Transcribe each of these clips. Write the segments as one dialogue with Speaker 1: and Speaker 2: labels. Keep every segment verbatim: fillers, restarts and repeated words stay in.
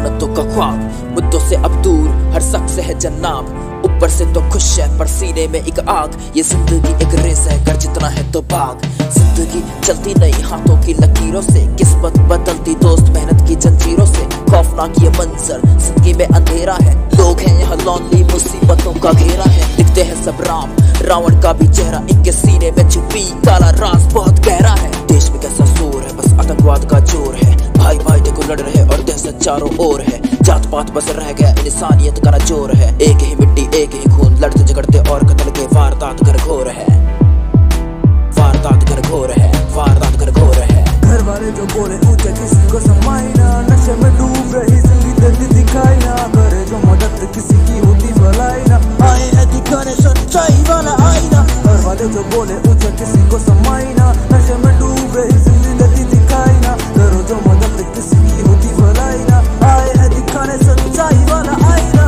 Speaker 1: जन्नतों का ख्वाब मुद्दों से अब दूर हर शख्स है जन्नाब। ऊपर से तो खुश है पर सीने में एक आग। ये जिंदगी एक रेस है कर जितना है तो भाग। जिंदगी चलती नहीं हाथों की लकीरों से, किस्मत बदलती दोस्त मेहनत की जंजीरों से। खौफनाक ये मंजर जिंदगी में अंधेरा है, लोग हैं यहाँ लॉन्ली मुसीबतों का घेरा है। दिखते हैं सब राम रावण का भी चेहरा, इनके सीने में छुपी काला राज बहुत गहरा है। देश में कैसा शोर है बस आतंकवाद का जोर है, भाई भाई देखो लड़ रहे और दहशत चारों ओर है। जात पात बस रह गया इंसानियत का जोर है, एक ही मिट्टी एक ही खून लड़ते झगड़ते और कत्ल के वारदात घर घोर है। वारदात घर घोर है, वारदात घर घोर है।
Speaker 2: घर वाले जो बोले ऊंचे किसी को समाई ना, नशे में डूब रही जिंदगी दर्द दिखाई ना। करे जो मदद किसी की होती भलाई ना, आए है दिखाने सच्चाई वाला आईना। घर वाले जो बोले ऊंचे किसी को समाई ना, नशे में डूब रही जिंदगी दर्द दिखाई ना। करो जो मदद किसी की होती भलाई ना, आए है दिखाने सच्चाई वाला आईना।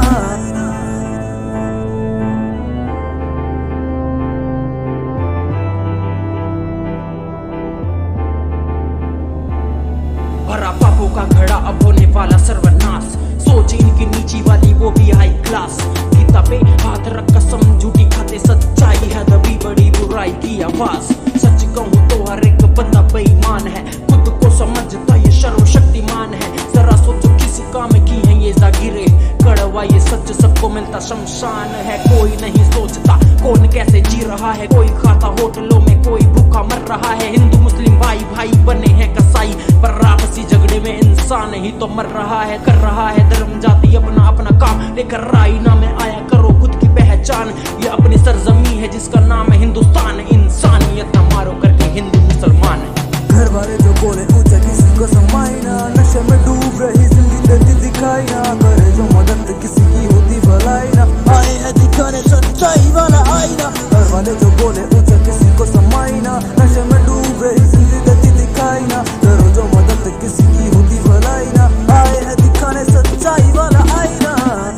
Speaker 3: भरा पापों का घड़ा अब होने वाला सर्वनाश, सोच इनकी नीची वाली वो भी हाई क्लास। गीता पे हाथ रख कसम झूठी खाते, सच्चाई है दबी बड़ी बुराई की आवाज। सच कहूँ तो हर एक बंदा बेईमान है, खुद को समझता ये सर्वशक्तिमान है। जरा सोचो किसी काम की है ये जागीरें, कड़वा ये सच सबको मिलता शमशान है। कोई नहीं सोचता कौन कैसे जी रहा है, कोई खाता होटलों में कोई भूखा मर रहा है। हिंदू मुस्लिम भाई भाई बने हैं कसाई, पर आपसी झगड़े में इंसान ही तो मर रहा है। कर रहा है धर्म जाति अपना अपना काम, लेकर राइना में आया करो खुद की पहचान। ये अपनी सरजमी है जिसका नाम है हिंदुस्तान, इंसानियत न मारो करके हिंदू मुसलमान।
Speaker 2: घर वाले जो बोले ऊंचे किसी को समाई ना, नशे में डूब रही जिंदगी दर्द दिखाई ना। करे जो मदद किसी की होती भलाई ना, आए है दिखाने सच्चाई वाला आईना। घर वाले जो बोले ऊंचे किसी को समाई ना, नशे में डूब रही जिंदगी दर्द दिखाई ना। करो जो मदद किसी की होती भलाई ना, आए है दिखाने सच्चाई वाला आईना।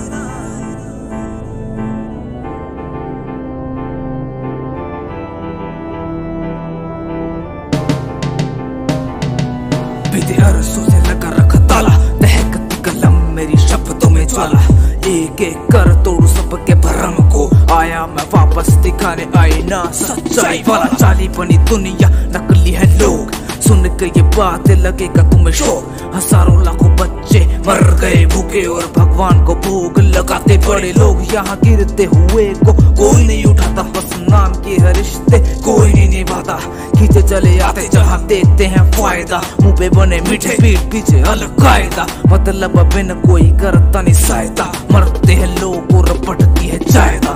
Speaker 4: बीते अरसों से लगा रखा ताला, दहकती कलम मेरी शब्दों में ज्वाला। एक एक कर तोड़ू सबके भरम को, आया मैं वापस दिखाने आईना सच्चाई वाला। चाली बनी दुनिया नकली है लोग, सुन के ये बातें लगेगा तुम्हें शौक। हजारों लाखों बच्चे मर गए भूखे और भगवान को भोग लगाते बड़े लोग। यहाँ गिरते हुए को कोई नहीं उठाता, बस नाम के हर रिश्ते कोई नहीं निभाता। खींचे चले आते जहाँ देते हैं फायदा, मुंह पे बने मीठे पीठ पीछे अलग कायदा। मतलब बिन कोई करता नहीं सहायता, मरते हैं लोग और रपटती है जायदा।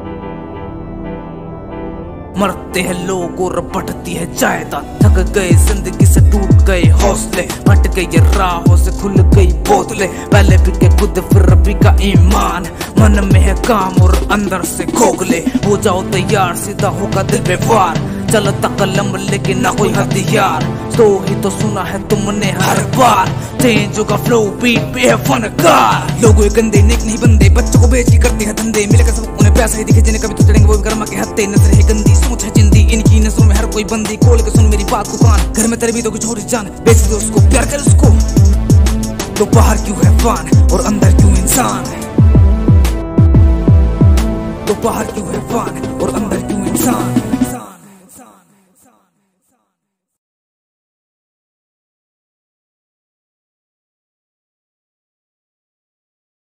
Speaker 4: मरते हैं लोग और रपटती है जायदा। थक गए जिंदगी से टूट गए हौसले, फट गई राहों से खुल गई बोतलें। पहले भी के खुद फिर रबी का ईमान, मन में है काम और अंदर से खोखले। हो जाओ तैयार सीधा होगा दिल पे वार, चलता कलम लेकिन ना कोई हथियार। तो ही तो सुना है तुमने हर बार, चेंज होगा फ्लो बीट पे है फनकार। लोगों ये गंदे नेक नहीं बंदे, बच्चों को बेची करते हैं धंधे। मिलेगा सब उन्हें पैसे दिखे जिन्हें कभी तो चढ़ेंगे वो कर्मा के हत्ते। नजर है गंदी सोच है जिंदी, इनकी नजरों में हर कोई बंदी। खोल के सुन मेरी बात को कान, घर में तेरे भी तो कुछ और जान। बेच दे उसको प्यार कर उसको, तो बाहर क्यों है फान और अंदर क्यों इंसान। तो बाहर क्यों है फान और अंदर क्यों इंसान।